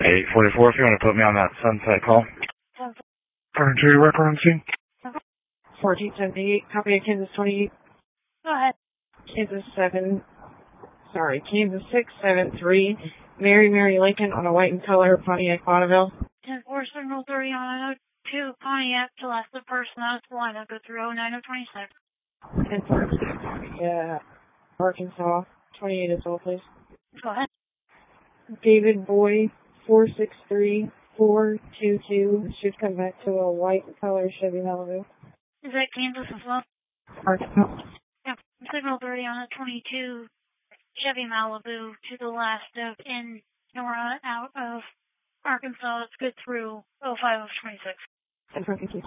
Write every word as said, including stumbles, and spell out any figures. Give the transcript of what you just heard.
eight forty-four, if you want to put me on that Sunset call. Current two, record on scene. fourteen seventy-eight, copy of Kansas twenty-eight. Go ahead. Kansas seven, sorry, Kansas six seven three, Mary Mary Lincoln on a white and color Pontiac Bonneville. ten four signal thirty on oh two Pontiac to last the person out of the lineup. Go through oh nine oh twenty-six. ten four, yeah, Arkansas, twenty-eight as well, please. Go ahead. David Boy, four six three four two two, should come back to a white and color Chevy Malibu. Is that Kansas as well? Arkansas. Yeah, signal thirty on a twenty-two Chevy Malibu to the last stop in Nora out of Arkansas. It's good through oh five of twenty-six. ten four, thank you.